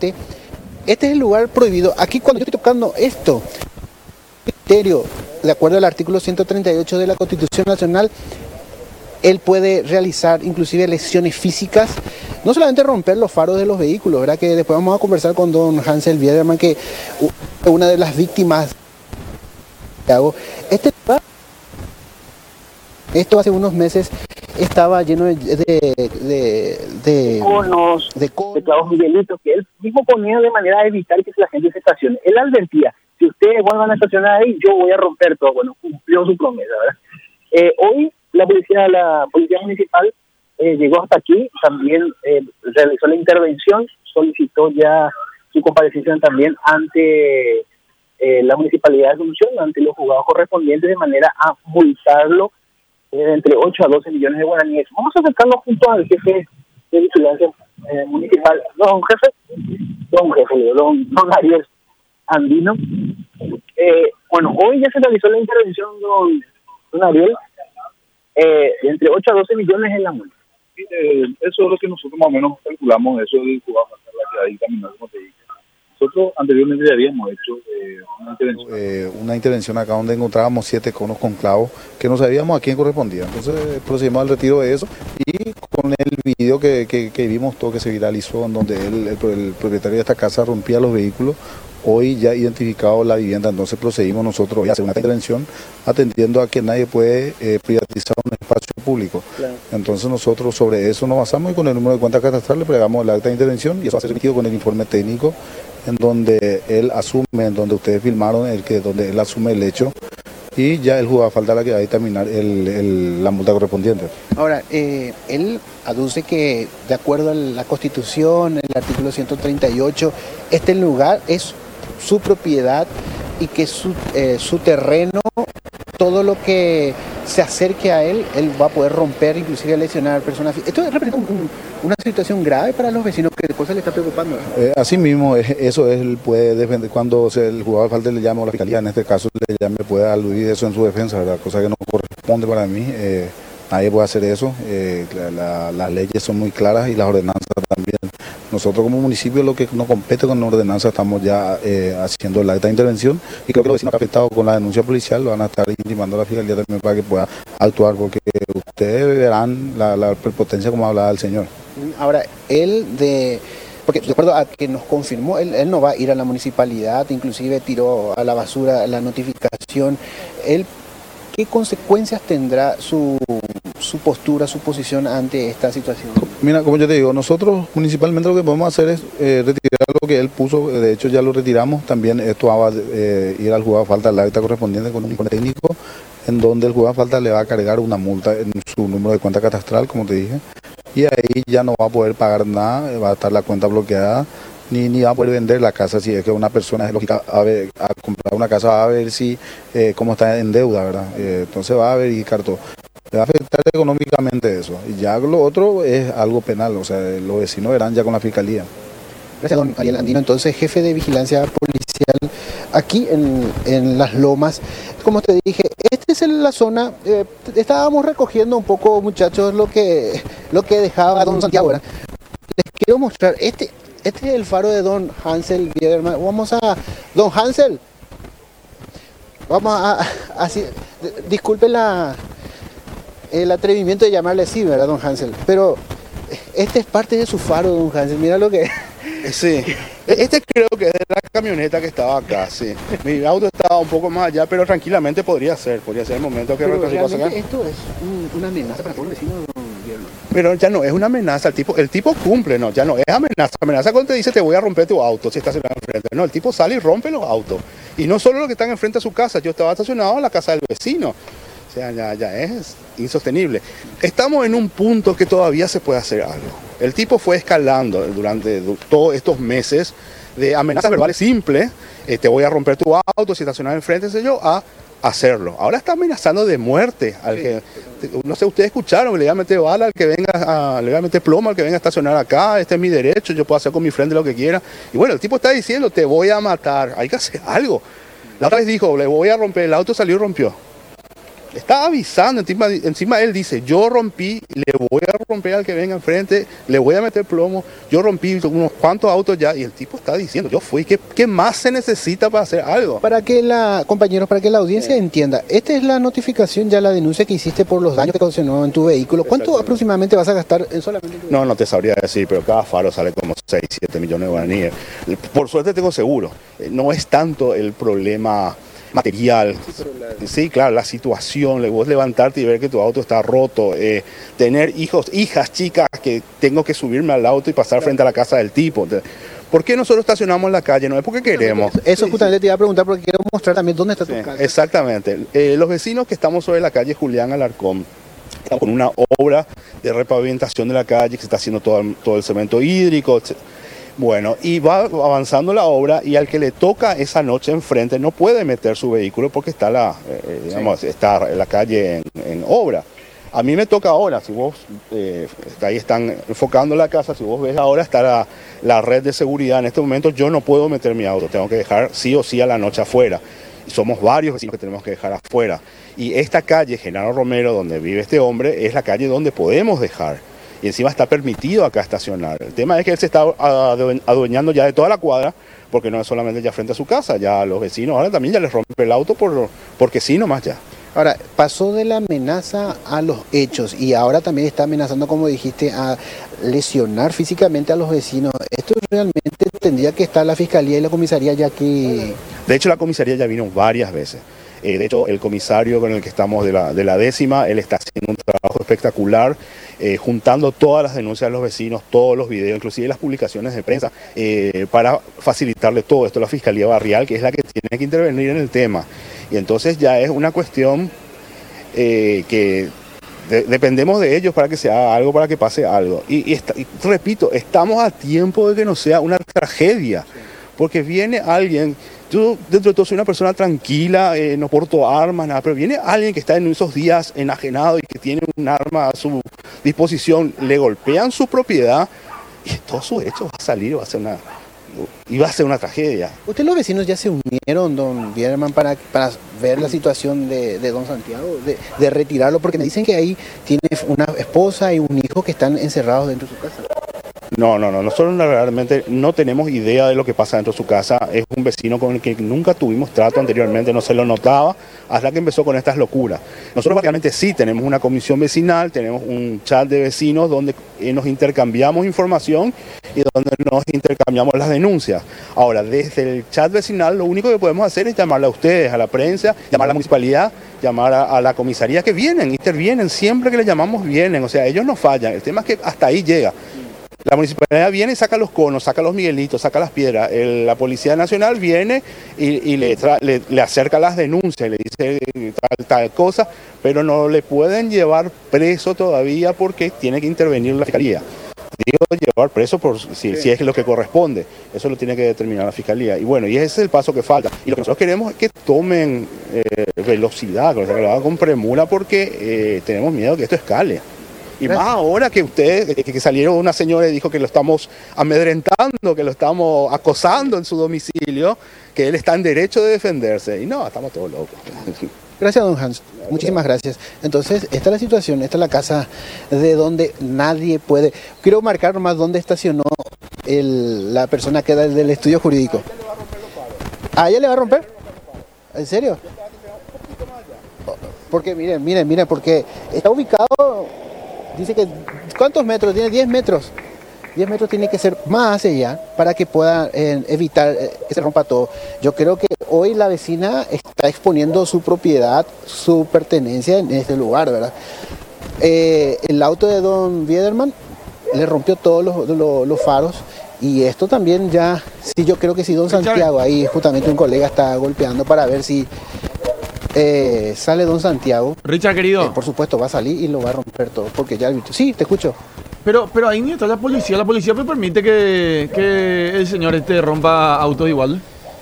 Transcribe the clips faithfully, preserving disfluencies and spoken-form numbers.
parte. Este es el lugar prohibido. Aquí cuando yo estoy tocando esto, criterio, de acuerdo al artículo ciento treinta y ocho de la Constitución Nacional, él puede realizar inclusive lesiones físicas, no solamente romper los faros de los vehículos, ¿verdad? Que después vamos a conversar con don Hansel Biederman, que es una de las víctimas. Este esto hace unos meses estaba lleno de de, de, de conos, de, conos. de clavos miguelitos, que él mismo ponía de manera a evitar que la gente se estacione. Él advertía, si ustedes vuelvan a estacionar ahí, yo voy a romper todo. Bueno, cumplió su promesa, ¿verdad? Eh, hoy la policía, la policía municipal eh, llegó hasta aquí, también eh, realizó la intervención, solicitó ya su comparecencia también ante eh, la municipalidad de Asunción, ante los juzgados correspondientes, de manera a multarlo eh, entre ocho a doce millones de guaraníes. Vamos a acercarnos junto al jefe de vigilancia eh, municipal, don jefe, don jefe, don, don Ariel Andino. Eh, bueno, hoy ya se realizó la intervención, don, don Ariel, eh, entre ocho a doce millones en la multa. Eh, eso es lo que nosotros más o menos calculamos, eso del jugado que ahí caminando, como te dije. Nosotros anteriormente ya habíamos hecho eh, una intervención. Eh, una intervención acá donde encontrábamos siete conos con clavos que no sabíamos a quién correspondía. Entonces procedimos al retiro de eso y con el video que, que, que vimos todo que se viralizó, en donde él, el, el propietario de esta casa rompía los vehículos. Hoy ya identificado la vivienda, entonces procedimos nosotros a hacer una intervención atendiendo a que nadie puede eh, privatizar un espacio público. Claro. Entonces nosotros sobre eso nos basamos y con el número de cuenta catastral le plegamos el acta de intervención y eso va a ser remitido con el informe técnico en donde él asume, en donde ustedes filmaron, el que donde él asume el hecho y ya el juzgado falta la que va a determinar el, el, la multa correspondiente. Ahora, eh, él aduce que de acuerdo a la Constitución, el artículo ciento treinta y ocho, este lugar es su propiedad y que su, eh, su terreno, todo lo que se acerque a él, él va a poder romper, inclusive lesionar personas. Esto representa un, un, una situación grave para los vecinos, que cosa le está preocupando. Eh, así mismo, eso él puede defender, cuando se, el jugador falta le llama a la fiscalía, en este caso le llame, puede aludir eso en su defensa, ¿verdad? Cosa que no corresponde para mí. Eh, nadie puede hacer eso, eh, la, la, las leyes son muy claras y las ordenanzas también. Nosotros como municipio lo que nos compete con la ordenanza estamos ya eh, haciendo la acta de intervención y creo que los vecinos afectados con la denuncia policial lo van a estar intimando a la fiscalía también para que pueda actuar, porque ustedes verán la, la prepotencia como hablaba el señor. Ahora, él de... Porque de acuerdo a que nos confirmó, él, él no va a ir a la municipalidad, inclusive tiró a la basura la notificación. Él, ¿qué consecuencias tendrá su, su postura, su posición ante esta situación? Mira, como yo te digo, nosotros municipalmente lo que podemos hacer es eh, retirar lo que él puso, de hecho ya lo retiramos, también esto va a eh, ir al juzgado falta, la acta correspondiente con un informe técnico, en donde el juzgado falta le va a cargar una multa en su número de cuenta catastral, como te dije, y ahí ya no va a poder pagar nada, va a estar la cuenta bloqueada, ni, ni va a poder vender la casa. Si es que una persona es lógica a, ver, a comprar una casa, va a ver si eh, cómo está en deuda, ¿verdad? Eh, entonces va a verificar todo. Le va a afectar económicamente eso. Y ya lo otro es algo penal, o sea, los vecinos verán ya con la fiscalía. Gracias, don Ariel Andino. Entonces, jefe de vigilancia policial aquí en, en Las Lomas. Como te dije, esta es la zona, eh, estábamos recogiendo un poco, muchachos, lo que, lo que dejaba don Santiago, ¿verdad? Les quiero mostrar, este, este es el faro de don Hansel Biederman. Vamos a, don Hansel, vamos a, a así, disculpe la... el atrevimiento de llamarle así, ¿verdad, don Hansel? Pero este es parte de su faro, don Hansel, mira lo que... Sí, este creo que es de la camioneta que estaba acá, sí. Mi auto estaba un poco más allá, pero tranquilamente podría ser, podría ser el momento que... Pero realmente esto es un, una amenaza para todos los vecinos, don Guillermo. Pero ya no es una amenaza, el tipo, el tipo cumple, no, ya no es amenaza. Amenaza cuando te dice te voy a romper tu auto si estás enfrente. No, el tipo sale y rompe los autos. Y no solo los que están enfrente a su casa, yo estaba estacionado en la casa del vecino. O sea, ya, ya es insostenible. Estamos en un punto que todavía se puede hacer algo. El tipo fue escalando durante todos estos meses de amenazas verbales simples, eh, te voy a romper tu auto si estacionas enfrente, sé yo, a hacerlo. Ahora está amenazando de muerte al sí. que, no sé, ustedes escucharon, le voy a meter bala al que venga, a, le voy a meter plomo al que venga a estacionar acá, este es mi derecho, yo puedo hacer con mi frente lo que quiera. Y bueno, el tipo está diciendo, te voy a matar, hay que hacer algo. La otra vez dijo, le voy a romper, el auto salió y rompió. Está avisando, encima, encima él dice, yo rompí, le voy a romper al que venga enfrente, le voy a meter plomo, yo rompí unos cuantos autos ya, y el tipo está diciendo, yo fui, ¿qué, qué más se necesita para hacer algo? Para que la, compañeros, para que la audiencia entienda, esta es la notificación, ya la denuncia que hiciste por los daños que ocasionó en tu vehículo. ¿Cuánto aproximadamente vas a gastar en solamente? No, no te sabría decir, pero cada faro sale como seis, siete millones de guaraníes. Por suerte tengo seguro, no es tanto el problema material, sí, claro, la situación, vos levantarte y ver que tu auto está roto, eh, tener hijos, hijas, chicas, que tengo que subirme al auto y pasar claro. frente a la casa del tipo. ¿Por qué nosotros estacionamos en la calle? No es porque queremos. Eso justamente te iba a preguntar porque quiero mostrar también dónde está tu sí, casa. Exactamente. Eh, los vecinos que estamos sobre la calle Julián Alarcón, estamos con una obra de repavimentación de la calle que se está haciendo todo, todo el cemento hídrico, etcétera. Bueno, y va avanzando la obra y al que le toca esa noche enfrente no puede meter su vehículo porque está la, eh, digamos, sí. está la calle en, en obra. A mí me toca ahora, si vos, eh, ahí están enfocando la casa, si vos ves ahora está la, la red de seguridad. En este momento yo no puedo meter mi auto, tengo que dejar sí o sí a la noche afuera. Y somos varios vecinos que tenemos que dejar afuera. Y esta calle, Genaro Romero, donde vive este hombre, es la calle donde podemos dejar. Y encima está permitido acá estacionar. El tema es que él se está adueñando ya de toda la cuadra, porque no es solamente ya frente a su casa, ya a los vecinos ahora también ya les rompe el auto por, porque sí nomás ya. Ahora, pasó de la amenaza a los hechos y ahora también está amenazando, como dijiste, a lesionar físicamente a los vecinos. Esto realmente tendría que estar la Fiscalía y la Comisaría ya que... De hecho, la Comisaría ya vino varias veces. Eh, de hecho, el comisario con el que estamos de la, de la décima, él está haciendo un trabajo espectacular, eh, juntando todas las denuncias de los vecinos, todos los videos, inclusive las publicaciones de prensa, eh, para facilitarle todo esto a la Fiscalía Barrial, que es la que tiene que intervenir en el tema. Y entonces ya es una cuestión eh, que de, dependemos de ellos para que se haga algo, para que pase algo. Y, y, está, y repito, estamos a tiempo de que no sea una tragedia, porque viene alguien... Yo dentro de todo soy una persona tranquila, eh, no porto armas, nada, pero viene alguien que está en esos días enajenado y que tiene un arma a su disposición, le golpean su propiedad y todo su hecho va a salir, va a ser una, y va a ser una tragedia. ¿Ustedes los vecinos ya se unieron, don Biederman, para, para ver la situación de, de don Santiago, de, de retirarlo? Porque me dicen que ahí tiene una esposa y un hijo que están encerrados dentro de su casa. No, no, no, nosotros realmente no tenemos idea de lo que pasa dentro de su casa. Es un vecino con el que nunca tuvimos trato anteriormente, no se lo notaba hasta que empezó con estas locuras. Nosotros básicamente sí tenemos una comisión vecinal, tenemos un chat de vecinos donde nos intercambiamos información y donde nos intercambiamos las denuncias. Ahora, desde el chat vecinal lo único que podemos hacer es llamarle a ustedes, a la prensa, llamar a la municipalidad, llamar a, a la comisaría, que vienen, intervienen, siempre que les llamamos vienen, o sea, ellos no fallan, el tema es que hasta ahí llega. La municipalidad viene y saca los conos, saca los miguelitos, saca las piedras. El, la Policía Nacional viene y, y le, tra, le, le acerca las denuncias, le dice tal, tal cosa, pero no le pueden llevar preso todavía porque tiene que intervenir la Fiscalía. Digo llevar preso por si, si es lo que corresponde, eso lo tiene que determinar la Fiscalía. Y bueno, y ese es el paso que falta. Y lo que nosotros queremos es que tomen eh, velocidad, que lo hagan con premura porque eh, tenemos miedo que esto escale. Y más ahora que ustedes, que salieron una señora y dijo que lo estamos amedrentando, que lo estamos acosando en su domicilio, que él está en derecho de defenderse. Y no, estamos todos locos. Gracias, don Hans. Muchísimas gracias. Entonces, esta es la situación, esta es la casa de donde nadie puede... Quiero marcar nomás dónde estacionó el, la persona que era del estudio jurídico. ¿A ella le va a romper? ¿En serio? Porque miren, miren, miren, porque está ubicado... Dice que, ¿cuántos metros? Tiene diez metros. diez metros tiene que ser más hacia allá para que pueda eh, evitar eh, que se rompa todo. Yo creo que hoy la vecina está exponiendo su propiedad, su pertenencia en este lugar, ¿verdad? Eh, el auto de don Biederman le rompió todos los, los, los faros y esto también ya, sí, yo creo que si don Santiago, ahí justamente un colega está golpeando para ver si... Eh, sale don Santiago. Richard, querido. Eh, por supuesto, va a salir y lo va a romper todo. Porque ya... Sí, te escucho. Pero, pero ahí ni está la policía. La policía me permite que, que el señor este rompa autos igual.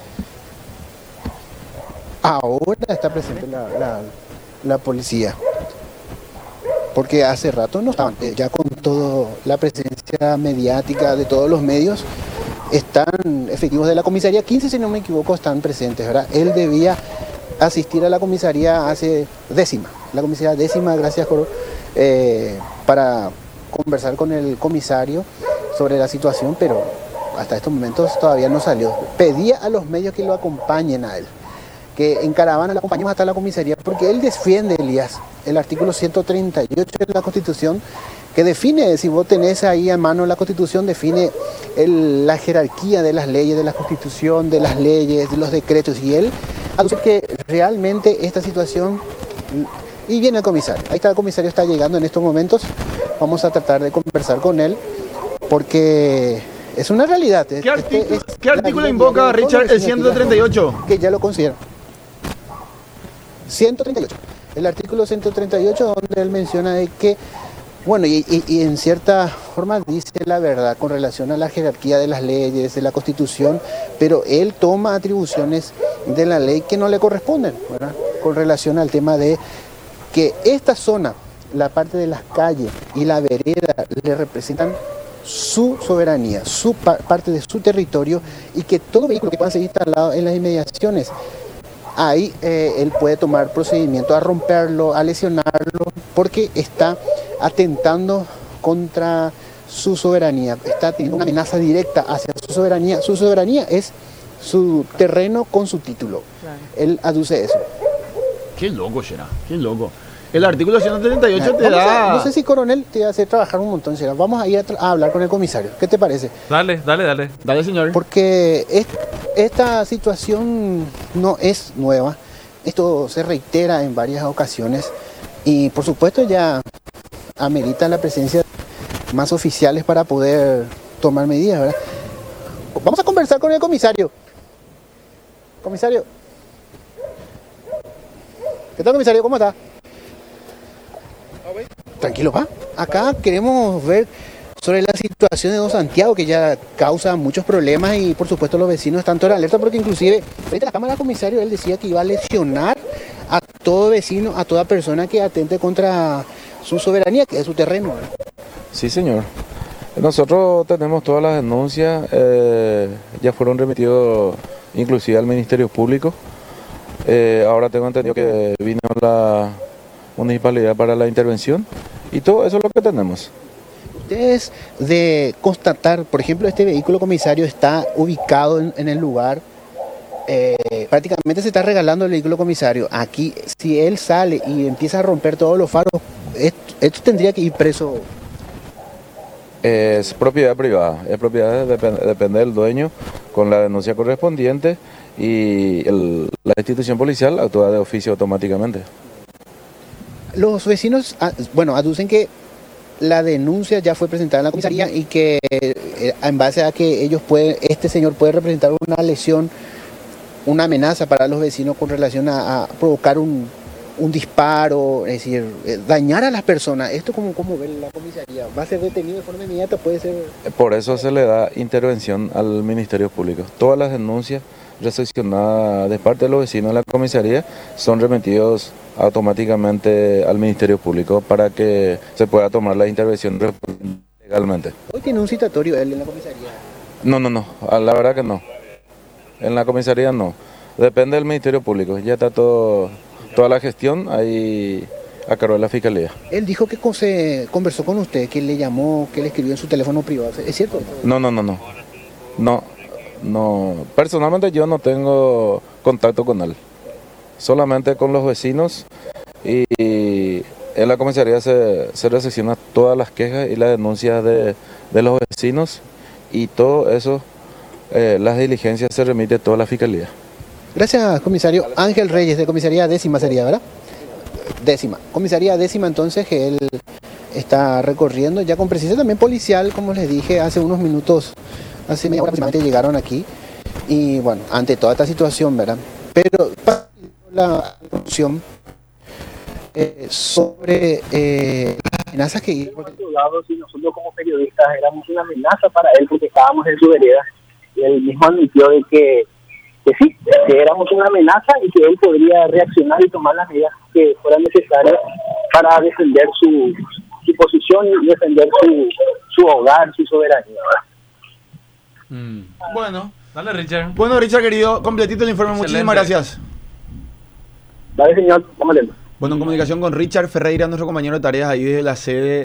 Ahora está presente la, la, la policía. Porque hace rato no estaban. Eh, ya con toda la presencia mediática de todos los medios, están efectivos de la comisaría. quince, si no me equivoco, están presentes, ¿verdad? Él debía asistir a la comisaría hace décima. la comisaría décima, gracias Joro, eh, para conversar con el comisario sobre la situación, pero hasta estos momentos todavía no salió. Pedía a los medios que lo acompañen a él, que en caravana lo acompañemos hasta la comisaría, porque él defiende, Elías, el artículo ciento treinta y ocho de la Constitución, que define, si vos tenés ahí a mano la Constitución, define el, la jerarquía de las leyes, de la Constitución, de las leyes, de los decretos, y él aduce que realmente esta situación, y viene el comisario, ahí está el comisario, está llegando en estos momentos, vamos a tratar de conversar con él, porque es una realidad. ¿Qué artículo, este es ¿qué artículo invoca, Richard, el ciento treinta y ocho? Que ya lo considera. ciento treinta y ocho. El artículo ciento treinta y ocho, donde él menciona de que, bueno, y, y, y en cierta forma dice la verdad con relación a la jerarquía de las leyes, de la Constitución, pero él toma atribuciones de la ley que no le corresponden, ¿verdad? Con relación al tema de que esta zona, la parte de las calles y la vereda, le representan su soberanía, su pa parte de su territorio, y que todo vehículo que pueda ser instalado en las inmediaciones, ahí eh, él puede tomar procedimiento a romperlo, a lesionarlo, porque está atentando contra su soberanía, está teniendo una amenaza directa hacia su soberanía. Su soberanía es su terreno con su título. Claro. Él aduce eso. Qué loco será, qué loco. El artículo ciento treinta y ocho te Vamos da... A, no sé si, coronel, te va a hacer trabajar un montón, será. Vamos a ir a, a hablar con el comisario. ¿Qué te parece? Dale, dale, dale. Dale, señor. Porque es, esta situación no es nueva. Esto se reitera en varias ocasiones. Y, por supuesto, ya amerita la presencia de más oficiales para poder tomar medidas, ¿verdad? Vamos a conversar con el comisario. Comisario. ¿Qué tal, comisario? ¿Cómo está? Tranquilo, va. Acá queremos ver sobre la situación de Don Santiago, que ya causa muchos problemas, y por supuesto los vecinos están toda alerta, porque inclusive frente a la cámara, comisario, él decía que iba a lesionar a todo vecino, a toda persona que atente contra su soberanía, que es su terreno, ¿verdad? Sí, señor. Nosotros tenemos todas las denuncias, eh, ya fueron remitidos inclusive al Ministerio Público. Eh, ahora tengo entendido que vino la municipalidad para la intervención, y todo eso es lo que tenemos. Ustedes de constatar, por ejemplo, este vehículo, comisario, está ubicado en, en el lugar, eh, prácticamente se está regalando el vehículo, comisario. Aquí, si él sale y empieza a romper todos los faros, esto, esto tendría que ir preso. Es propiedad privada, es propiedad, depende, depende del dueño, con la denuncia correspondiente, y el, la institución policial actúa de oficio automáticamente. Los vecinos, bueno, aducen que la denuncia ya fue presentada en la comisaría, y que eh, en base a que ellos pueden, este señor puede representar una lesión, una amenaza para los vecinos con relación a, a provocar un, un disparo, es decir, eh, dañar a las personas. ¿Esto cómo, cómo ve la comisaría? ¿Va a ser detenido de forma inmediata? ¿Puede ser...? Por eso se le da intervención al Ministerio Público. Todas las denuncias recepcionadas de parte de los vecinos de la comisaría son remitidos automáticamente al Ministerio Público para que se pueda tomar la intervención legalmente. ¿Hoy tiene un citatorio él en la comisaría? No, no, no, la verdad que no. En la comisaría no. Depende del Ministerio Público. Ya está todo, toda la gestión ahí a cargo de la Fiscalía. Él dijo que se conversó con usted, que le llamó, que le escribió en su teléfono privado. ¿Es cierto? No, no, no, no. No, no. Personalmente yo no tengo contacto con él. Solamente con los vecinos, y en la comisaría se, se recepcionan todas las quejas y las denuncias de, de los vecinos, y todo eso, eh, las diligencias se remite a toda la Fiscalía. Gracias, comisario. Ángel Reyes, de comisaría décima sería, ¿verdad? Décima. Comisaría décima, entonces, que él está recorriendo, ya con presencia también policial, como les dije, hace unos minutos, hace media hora aproximadamente llegaron aquí, y bueno, ante toda esta situación, ¿verdad? Pero la conclusión eh, sobre eh, las amenazas que... Por otro lado, si nosotros como periodistas éramos una amenaza para él porque estábamos en su vereda, y él mismo admitió de que, que sí, que éramos una amenaza y que él podría reaccionar y tomar las medidas que fueran necesarias para defender su, su posición y defender su, su hogar, su soberanía. Mm. Bueno, dale, Richard. Bueno, Richard, querido, completito el informe. Excelente. Muchísimas gracias. Vale, señor, vamos atentos. Bueno, en comunicación con Richard Ferreira, nuestro compañero de tareas ahí desde la sede